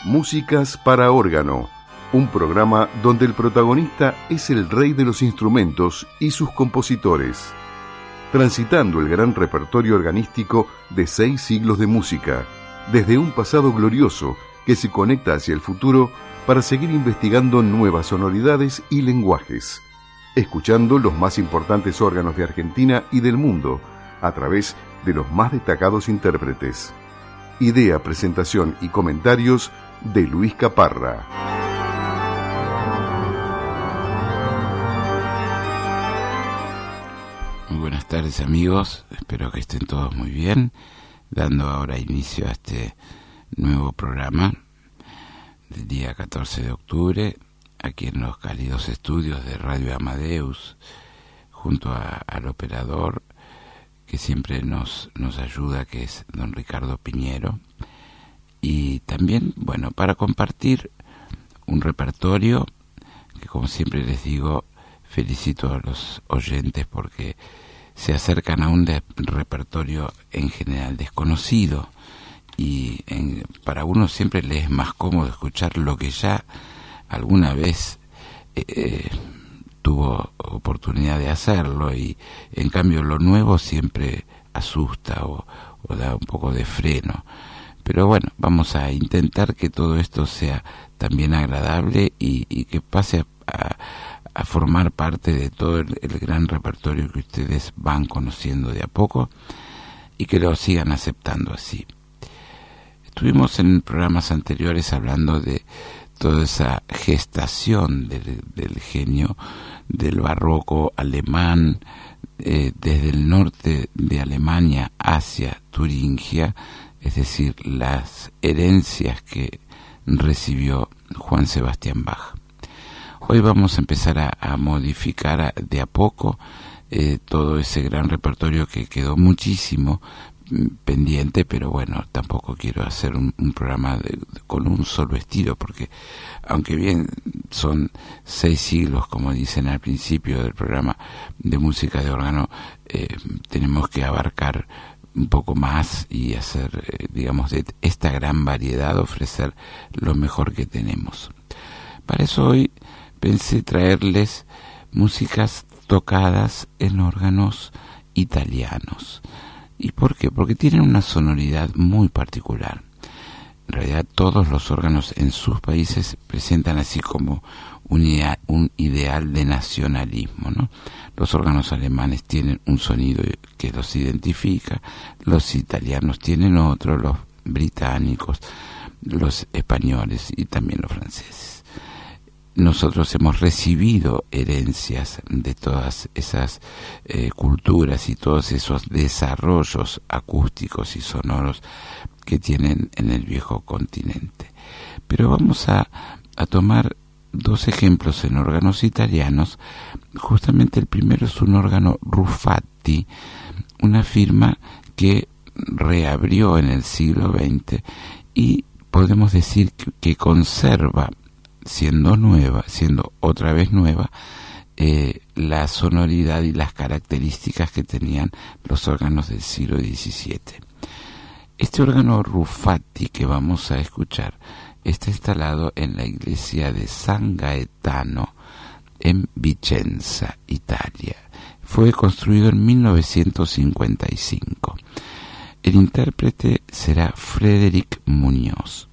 Músicas para órgano, un programa donde el protagonista es el rey de los instrumentos y sus compositores, transitando el gran repertorio organístico de 6 siglos de música, desde un pasado glorioso que se conecta hacia el futuro para seguir investigando nuevas sonoridades y lenguajes, escuchando los más importantes órganos de Argentina y del mundo a través de los más destacados intérpretes. Idea, presentación y comentarios de Luis Caparra. Muy buenas tardes, amigos, espero que estén todos muy bien, dando ahora inicio a este nuevo programa del día 14 de octubre, aquí en los cálidos estudios de Radio Amadeus, junto al operador que siempre nos ayuda, que es don Ricardo Piñero, y también, bueno, para compartir un repertorio que, como siempre les digo, felicito a los oyentes porque se acercan a un repertorio en general desconocido, y para uno siempre le es más cómodo escuchar lo que ya alguna vez tuvo oportunidad de hacerlo, y en cambio lo nuevo siempre asusta o da un poco de freno. Pero bueno, vamos a intentar que todo esto sea también agradable y que pase a formar parte de todo el gran repertorio que ustedes van conociendo de a poco y que lo sigan aceptando así. Estuvimos en programas anteriores hablando de toda esa gestación del genio del barroco alemán, desde el norte de Alemania hacia Turingia, es decir, las herencias que recibió Juan Sebastián Bach. Hoy vamos a empezar a modificar de a poco todo ese gran repertorio que quedó muchísimo pendiente, pero bueno, tampoco quiero hacer un programa con un solo estilo, porque aunque bien son 6 siglos, como dicen al principio del programa de música de órgano, tenemos que abarcar un poco más y hacer, digamos, de esta gran variedad, ofrecer lo mejor que tenemos. Para eso hoy pensé traerles músicas tocadas en órganos italianos. ¿Y por qué? Porque tienen una sonoridad muy particular. En realidad todos los órganos en sus países presentan así como un ideal de nacionalismo, ¿no? Los órganos alemanes tienen un sonido que los identifica, los italianos tienen otro, los británicos, los españoles y también los franceses. Nosotros hemos recibido herencias de todas esas culturas y todos esos desarrollos acústicos y sonoros que tienen en el viejo continente. Pero vamos a tomar 2 ejemplos en órganos italianos. Justamente el primero es un órgano Rufatti, una firma que reabrió en el siglo XX y podemos decir que conserva, siendo otra vez nueva, la sonoridad y las características que tenían los órganos del siglo XVII. Este órgano Rufatti que vamos a escuchar está instalado en la iglesia de San Gaetano en Vicenza, Italia. Fue construido en 1955. El intérprete será Frédéric Muñoz.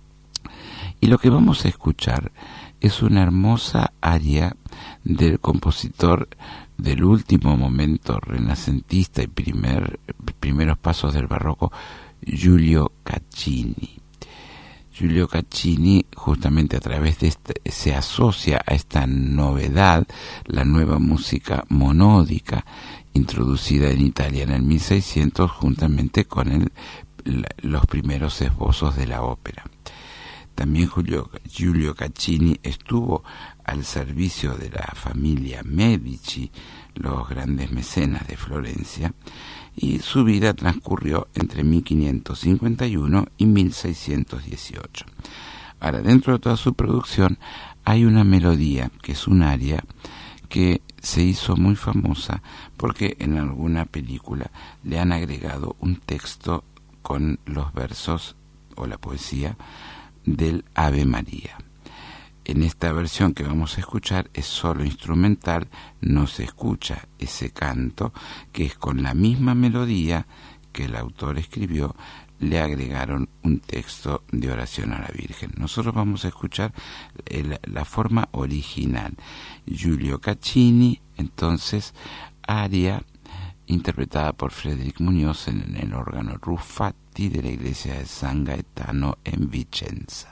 Y lo que vamos a escuchar es una hermosa aria del compositor del último momento renacentista y primeros pasos del barroco, Giulio Caccini. Giulio Caccini, justamente a través de se asocia a esta novedad, la nueva música monódica introducida en Italia en el 1600, juntamente con los primeros esbozos de la ópera. También Giulio Caccini estuvo al servicio de la familia Medici, los grandes mecenas de Florencia, y su vida transcurrió entre 1551 y 1618. Ahora, dentro de toda su producción hay una melodía, que es un aria, que se hizo muy famosa porque en alguna película le han agregado un texto con los versos o la poesía del Ave María. En esta versión que vamos a escuchar es solo instrumental, no se escucha ese canto, que es con la misma melodía que el autor escribió, le agregaron un texto de oración a la Virgen. Nosotros vamos a escuchar la forma original. Giulio Caccini, entonces, aria interpretada por Frederick Muñoz en el órgano Ruffatti de la iglesia de San Gaetano en Vicenza.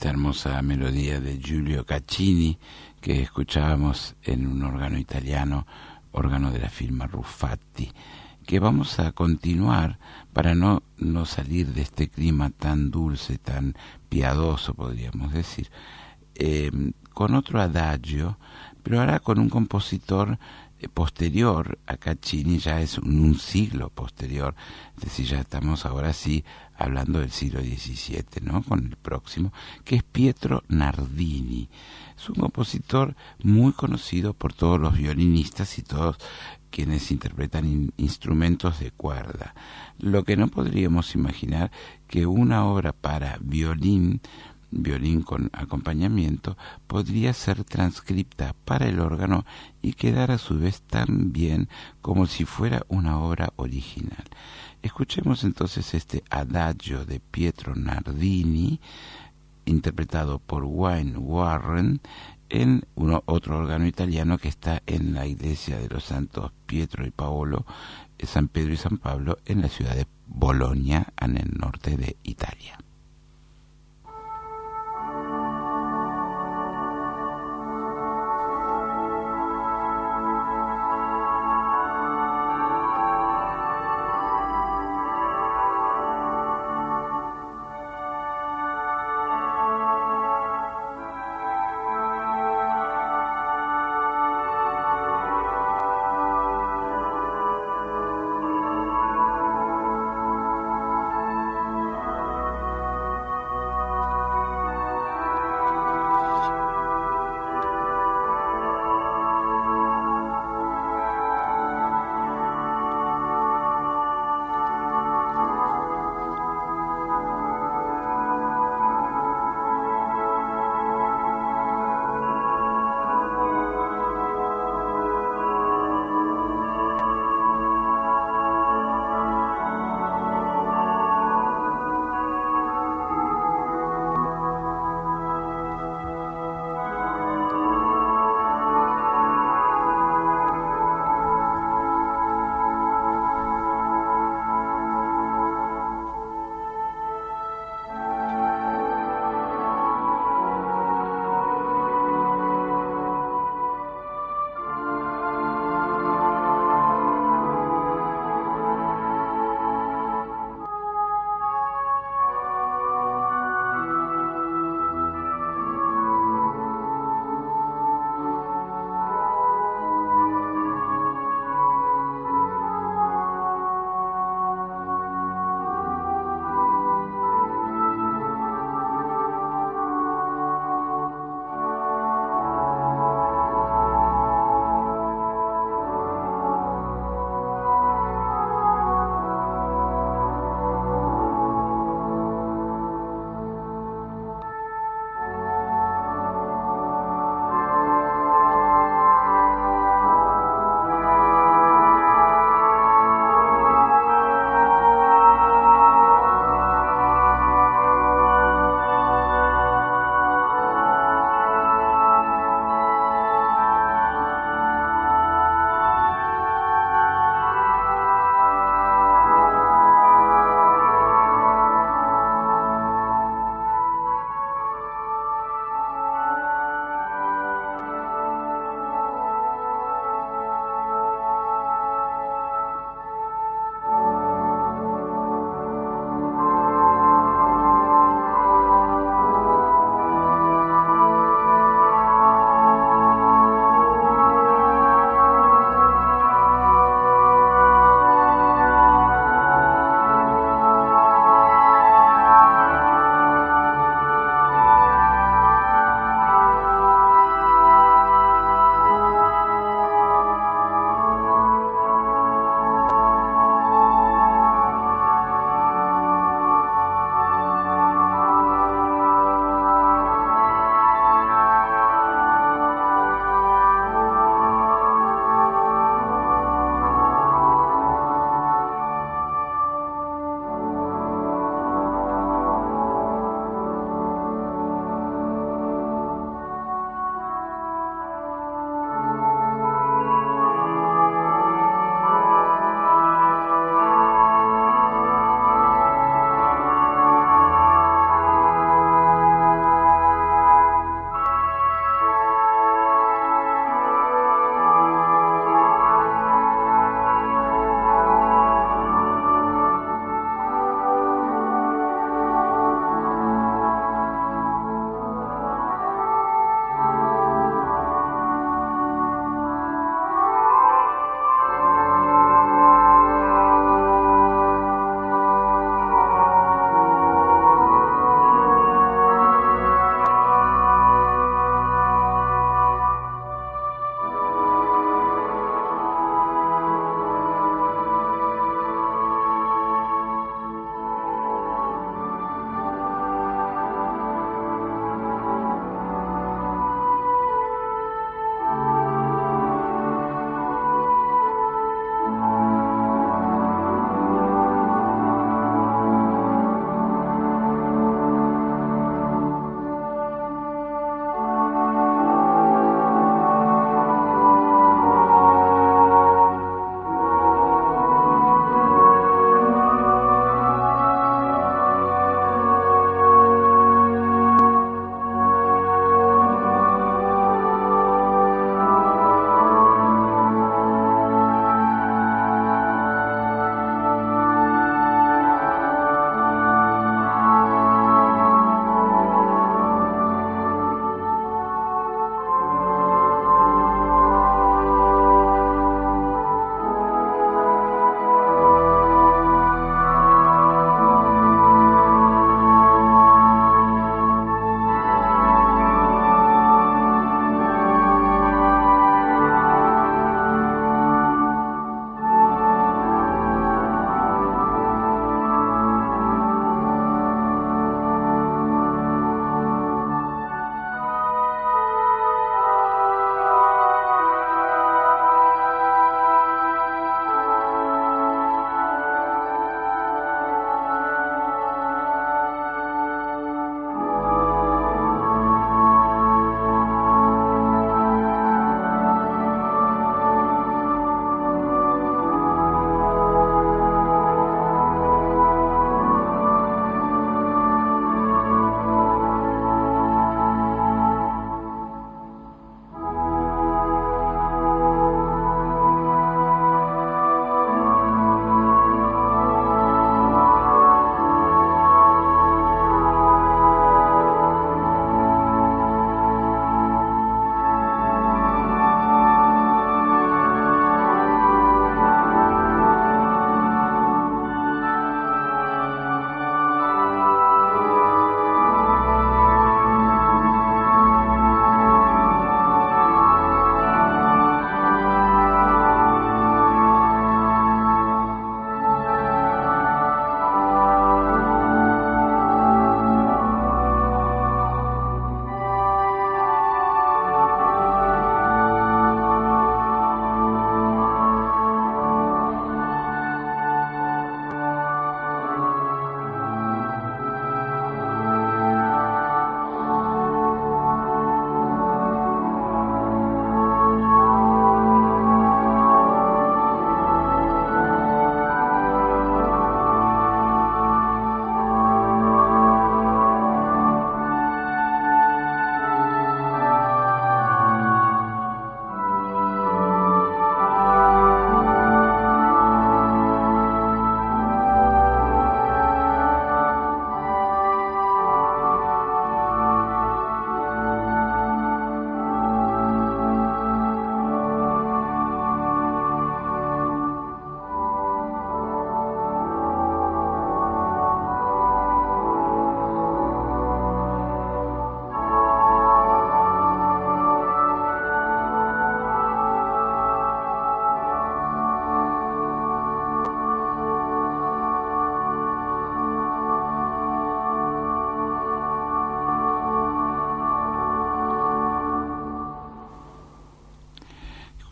esta hermosa melodía de Giulio Caccini que escuchábamos en un órgano italiano, órgano de la firma Ruffatti, que vamos a continuar para no salir de este clima tan dulce, tan piadoso, podríamos decir, con otro adagio, pero ahora con un compositor posterior a Caccini, ya es un siglo posterior, es decir, ya estamos ahora sí hablando del siglo XVII, ¿no? Con el próximo, que es Pietro Nardini. Es un compositor muy conocido por todos los violinistas y todos quienes interpretan instrumentos de cuerda. Lo que no podríamos imaginar que una obra para violín con acompañamiento, podría ser transcripta para el órgano y quedar a su vez tan bien como si fuera una obra original. Escuchemos entonces este adagio de Pietro Nardini, interpretado por Wayne Warren, en otro órgano italiano que está en la iglesia de los santos Pietro y Paolo, San Pedro y San Pablo, en la ciudad de Bolonia, en el norte de Italia.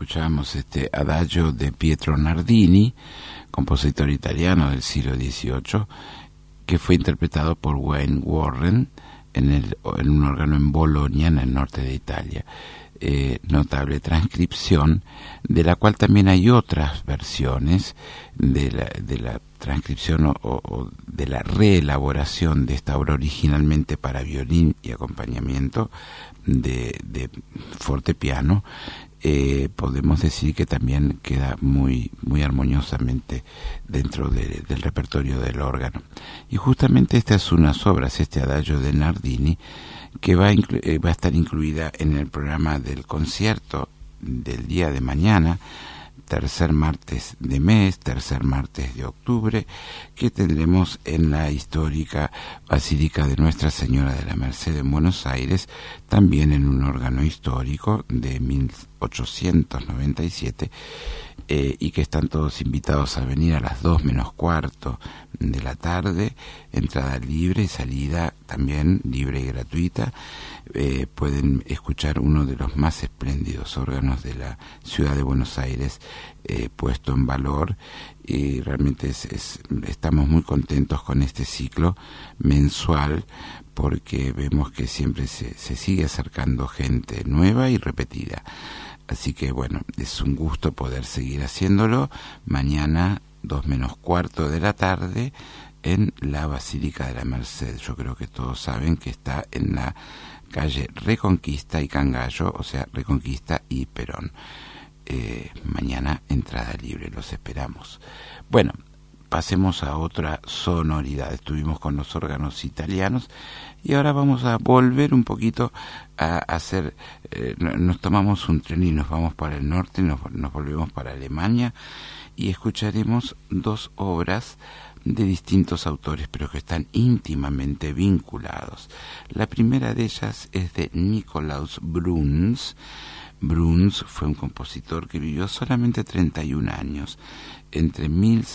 escuchábamos este adagio de Pietro Nardini, compositor italiano del siglo XVIII, que fue interpretado por Wayne Warren en un órgano en Bologna, en el norte de Italia. Notable transcripción, de la cual también hay otras versiones de la transcripción o de la reelaboración de esta obra originalmente para violín y acompañamiento de fortepiano. Podemos decir que también queda muy armoniosamente dentro del repertorio del órgano. Y justamente estas son unas obras, este adagio de Nardini, que va a estar incluida en el programa del concierto del día de mañana, tercer martes de mes, tercer martes de octubre, que tendremos en la histórica Basílica de Nuestra Señora de la Merced en Buenos Aires, también en un órgano histórico de 1897, y que están todos invitados a venir a las 2 menos cuarto de la tarde, entrada libre y salida también libre y gratuita. Pueden escuchar uno de los más espléndidos órganos de la ciudad de Buenos Aires, puesto en valor, y realmente estamos muy contentos con este ciclo mensual, porque vemos que siempre se sigue acercando gente nueva y repetida. Así que bueno, es un gusto poder seguir haciéndolo. Mañana 2 menos cuarto de la tarde en la Basílica de la Merced. Yo creo que todos saben que está en la calle Reconquista y Cangallo, o sea, Reconquista y Perón. Mañana entrada libre, los esperamos. Bueno, pasemos a otra sonoridad. Estuvimos con los órganos italianos y ahora vamos a volver un poquito a hacer, nos tomamos un tren y nos vamos para el norte, nos volvemos para Alemania y escucharemos 2 obras de distintos autores, pero que están íntimamente vinculados. La primera de ellas es de Nikolaus Bruns. Bruns fue un compositor que vivió solamente 31 años, entre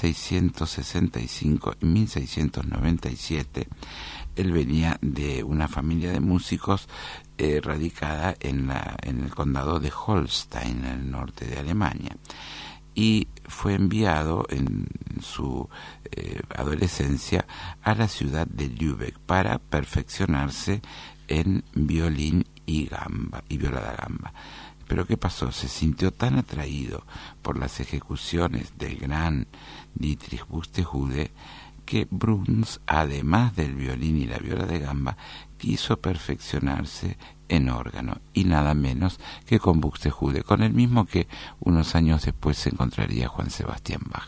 1665 y 1697. Él venía de una familia de músicos radicada en el condado de Holstein, en el norte de Alemania, y fue enviado en su adolescencia a la ciudad de Lübeck para perfeccionarse en violín y viola da gamba. Pero ¿qué pasó? Se sintió tan atraído por las ejecuciones del gran Dietrich Buxtehude que Bruns, además del violín y la viola de gamba, quiso perfeccionarse en órgano, y nada menos que con Buxtehude, con el mismo que unos años después se encontraría Juan Sebastián Bach.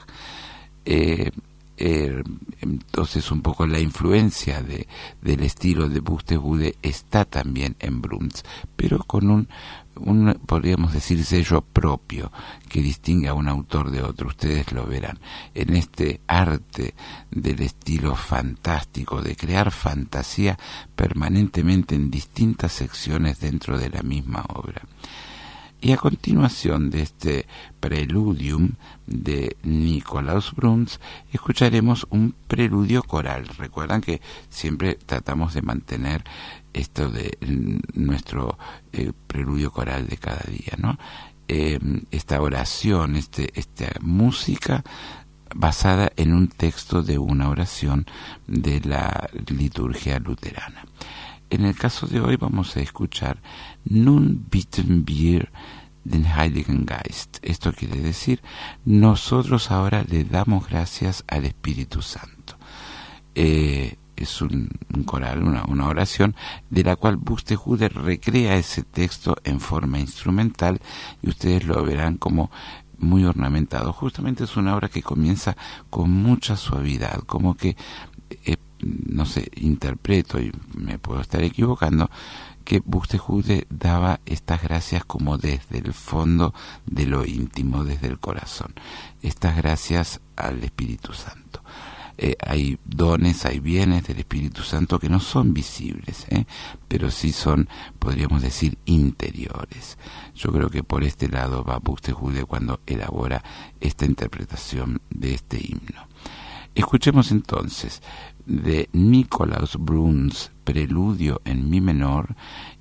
Entonces un poco la influencia del estilo de Buxtehude está también en Bruns, pero con un podríamos decir sello propio que distingue a un autor de otro. Ustedes lo verán en este arte del estilo fantástico, de crear fantasía permanentemente en distintas secciones dentro de la misma obra. Y a continuación de este preludium de Nikolaus Bruns, escucharemos un preludio coral. Recuerdan que siempre tratamos de mantener esto de nuestro preludio coral de cada día, ¿no? Esta oración, esta música basada en un texto de una oración de la liturgia luterana. En el caso de hoy vamos a escuchar Nun bitten wir den Heiligen Geist. Esto quiere decir, nosotros ahora le damos gracias al Espíritu Santo. Es un coral, una oración de la cual Buxtehude recrea ese texto en forma instrumental, y ustedes lo verán como muy ornamentado. Justamente es una obra que comienza con mucha suavidad, como que no sé, interpreto, y me puedo estar equivocando, que Buxtehude daba estas gracias como desde el fondo de lo íntimo, desde el corazón. Estas gracias al Espíritu Santo. Hay dones, hay bienes del Espíritu Santo que no son visibles, pero sí son, podríamos decir, interiores. Yo creo que por este lado va Buxtehude cuando elabora esta interpretación de este himno. Escuchemos entonces de Nikolaus Bruns, preludio en mi menor,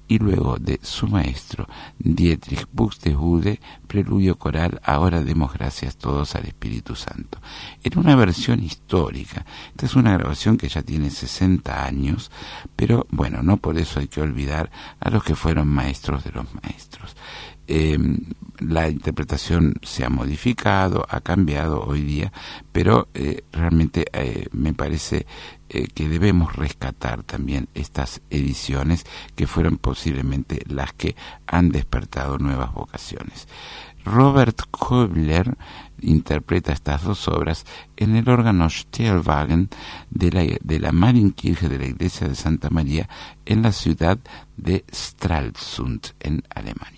y luego de su maestro Dietrich Buxtehude, preludio coral Ahora demos gracias todos al Espíritu Santo. En una versión histórica. Esta es una grabación que ya tiene 60 años, pero bueno, no por eso hay que olvidar a los que fueron maestros de los maestros. La interpretación se ha modificado, ha cambiado hoy día, pero realmente me parece que debemos rescatar también estas ediciones que fueron posiblemente las que han despertado nuevas vocaciones. Robert Koebler interpreta estas dos obras en el órgano Stellwagen de la Marienkirche de la Iglesia de Santa María en la ciudad de Stralsund, en Alemania.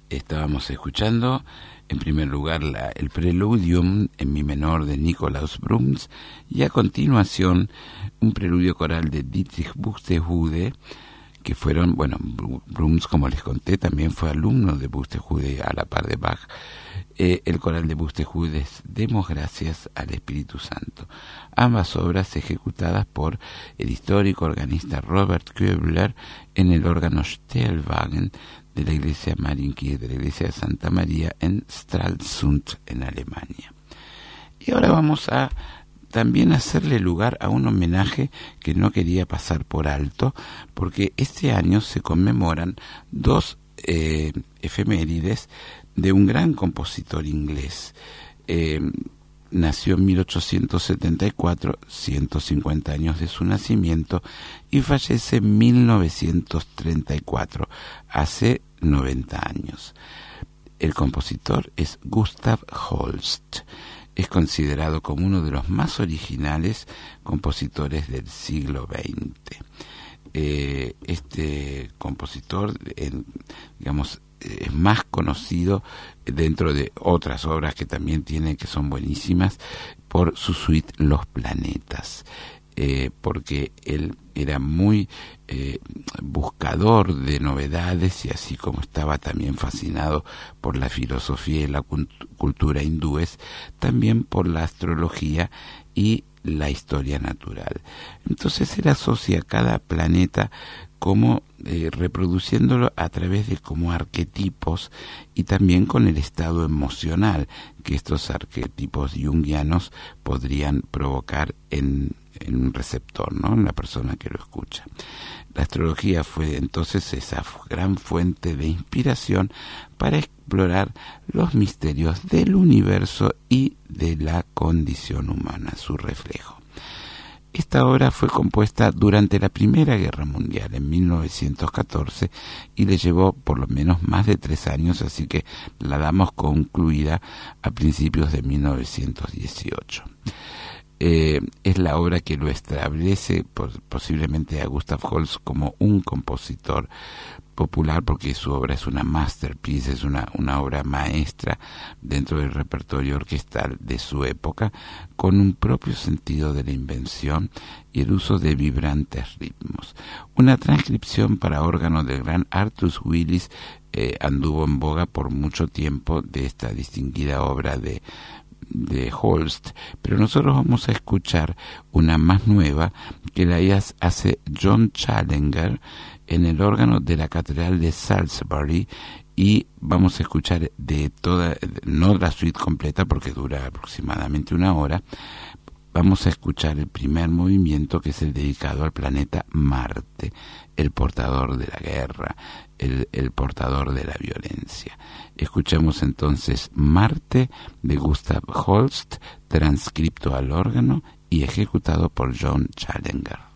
Estábamos escuchando en primer lugar el Preludium en mi menor de Nikolaus Bruns y a continuación un preludio coral de Dietrich Buxtehude, que fueron, bueno, Bruns, como les conté, también fue alumno de Buxtehude a la par de Bach. El coral de Buxtehude es Demos gracias al Espíritu Santo. Ambas obras ejecutadas por el histórico organista Robert Köbler en el órgano Stellwagen de la iglesia Marienkirche, de la iglesia de Santa María en Stralsund, en Alemania. Y ahora vamos a también hacerle lugar a un homenaje que no quería pasar por alto, porque este año se conmemoran dos efemérides de un gran compositor inglés. Nació en 1874, 150 años de su nacimiento, y fallece en 1934, hace 90 años. El compositor es Gustav Holst. Es considerado como uno de los más originales compositores del siglo XX. Este compositor, digamos, es más conocido dentro de otras obras que también tiene, que son buenísimas, por su suite Los Planetas, porque él era muy buscador de novedades, y así como estaba también fascinado por la filosofía y la cultura hindúes, también por la astrología y la historia natural. Entonces él asocia cada planeta como reproduciéndolo a través de como arquetipos, y también con el estado emocional que estos arquetipos junguianos podrían provocar en un receptor, ¿no?, en la persona que lo escucha. La astrología fue entonces esa gran fuente de inspiración para explorar los misterios del universo y de la condición humana, su reflejo. Esta obra fue compuesta durante la Primera Guerra Mundial, en 1914, y le llevó por lo menos más de 3 años, así que la damos concluida a principios de 1918. Es la obra que lo establece posiblemente a Gustav Holst como un compositor popular, porque su obra es una masterpiece, es una obra maestra dentro del repertorio orquestal de su época, con un propio sentido de la invención y el uso de vibrantes ritmos. Una transcripción para órgano del gran Artus Willis anduvo en boga por mucho tiempo de esta distinguida obra de Holst, pero nosotros vamos a escuchar una más nueva que la hace John Challenger en el órgano de la Catedral de Salisbury, y vamos a escuchar de toda, no la suite completa porque dura aproximadamente 1 hora. Vamos a escuchar el primer movimiento, que es el dedicado al planeta Marte, el portador de la guerra, el portador de la violencia. Escuchemos entonces Marte de Gustav Holst, transcripto al órgano y ejecutado por John Challenger.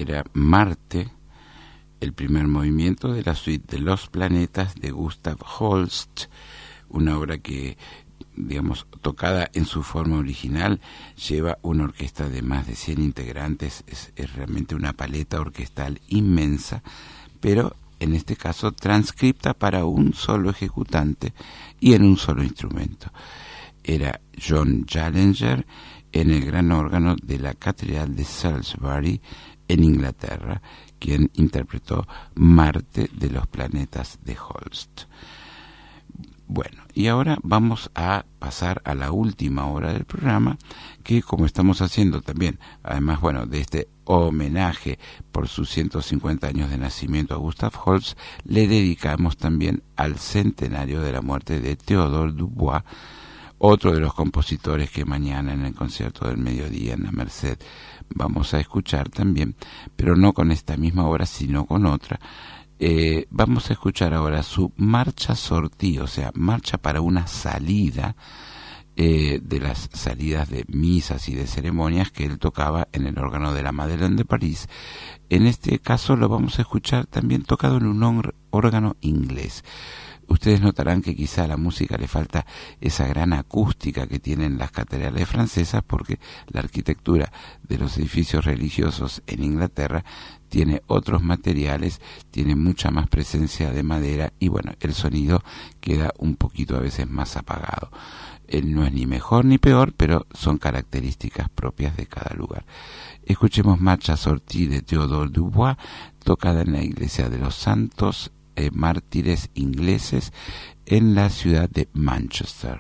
era Marte, el primer movimiento de la suite de Los Planetas de Gustav Holst, una obra que, digamos, tocada en su forma original, lleva una orquesta de más de 100 integrantes, es realmente una paleta orquestal inmensa, pero en este caso transcripta para un solo ejecutante y en un solo instrumento. Era John Gallagher en el gran órgano de la Catedral de Salisbury en Inglaterra, quien interpretó Marte de Los Planetas de Holst. Bueno, y ahora vamos a pasar a la última hora del programa, que como estamos haciendo también, además, bueno, de este homenaje por sus 150 años de nacimiento a Gustav Holst, le dedicamos también al centenario de la muerte de Théodore Dubois, otro de los compositores que mañana en el concierto del mediodía en la Merced vamos a escuchar también, pero no con esta misma obra, sino con otra. Vamos a escuchar ahora su marcha sortí, o sea, marcha para una salida de las salidas de misas y de ceremonias que él tocaba en el órgano de la Madeleine de París. En este caso lo vamos a escuchar también tocado en un órgano inglés. Ustedes notarán que quizá a la música le falta esa gran acústica que tienen las catedrales francesas, porque la arquitectura de los edificios religiosos en Inglaterra tiene otros materiales, tiene mucha más presencia de madera y bueno, el sonido queda un poquito a veces más apagado. No es ni mejor ni peor, pero son características propias de cada lugar. Escuchemos Marcha sortí de Théodore Dubois, tocada en la iglesia de los Santos Mártires ingleses en la ciudad de Manchester.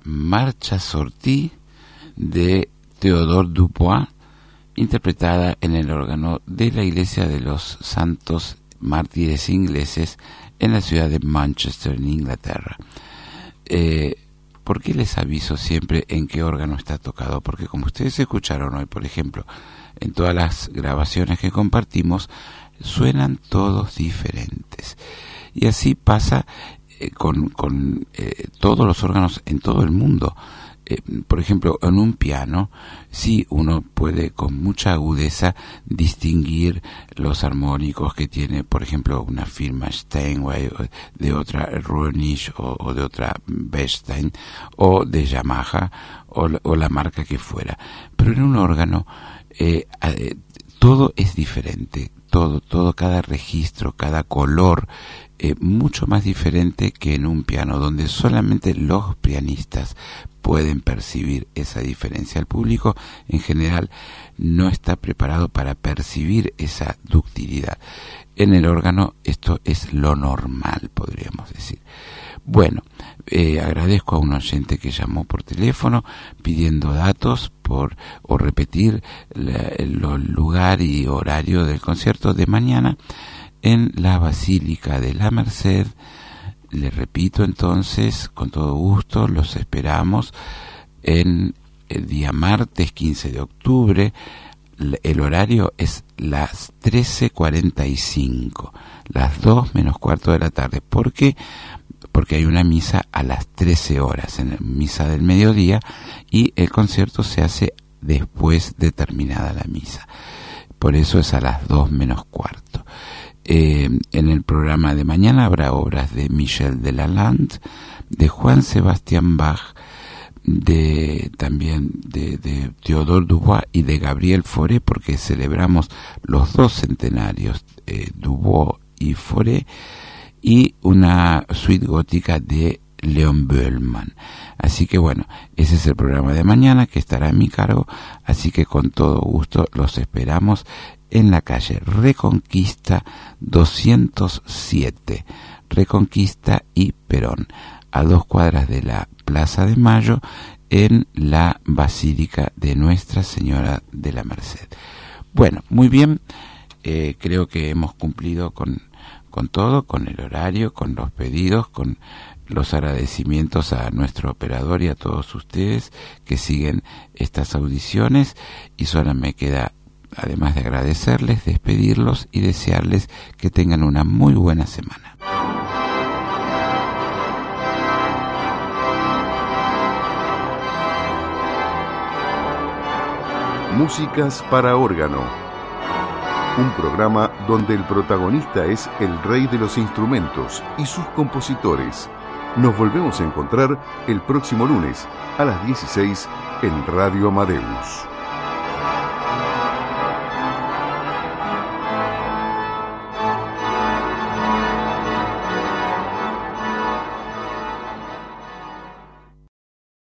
Marcha Sortie de Théodore Dubois, interpretada en el órgano de la Iglesia de los Santos Mártires Ingleses en la ciudad de Manchester, en Inglaterra. ¿Por qué les aviso siempre en qué órgano está tocado? Porque como ustedes escucharon hoy, por ejemplo, en todas las grabaciones que compartimos, suenan todos diferentes. Y así pasa con todos los órganos en todo el mundo. Por ejemplo, en un piano, sí uno puede con mucha agudeza distinguir los armónicos que tiene, por ejemplo, una firma Steinway, de otra Roenisch o de otra Bechstein o de Yamaha o la marca que fuera. Pero en un órgano todo es diferente, todo, cada registro, cada color, mucho más diferente que en un piano, donde solamente los pianistas pueden percibir esa diferencia. El público en general no está preparado para percibir esa ductilidad. En el órgano esto es lo normal, podríamos decir. Bueno, agradezco a un oyente que llamó por teléfono pidiendo datos o repetir el lugar y horario del concierto de mañana en la Basílica de la Merced. Le repito entonces, con todo gusto, los esperamos en el día martes 15 de octubre. El horario es las 13:45, las 2 menos cuarto de la tarde. ¿Por qué? Porque hay una misa a las 13 horas, en la misa del mediodía, y el concierto se hace después de terminada la misa. Por eso es a las 2 menos cuarto. En el programa de mañana habrá obras de Michel Delalande, de Juan Sebastián Bach, también de Théodore Dubois y de Gabriel Fauré, porque celebramos los 2 centenarios, Dubois y Fauré, y una suite gótica de Leon Böhlmann. Así que bueno, ese es el programa de mañana que estará a mi cargo, así que con todo gusto los esperamos en la calle Reconquista 207, Reconquista y Perón, a 2 cuadras de la Plaza de Mayo, en la Basílica de Nuestra Señora de la Merced. Bueno, muy bien, creo que hemos cumplido con todo, con el horario, con los pedidos, con los agradecimientos a nuestro operador y a todos ustedes que siguen estas audiciones, y solo me queda, además de agradecerles, despedirlos y desearles que tengan una muy buena semana. Músicas para órgano. Un programa donde el protagonista es el rey de los instrumentos y sus compositores. Nos volvemos a encontrar el próximo lunes a las 16 en Radio Amadeus.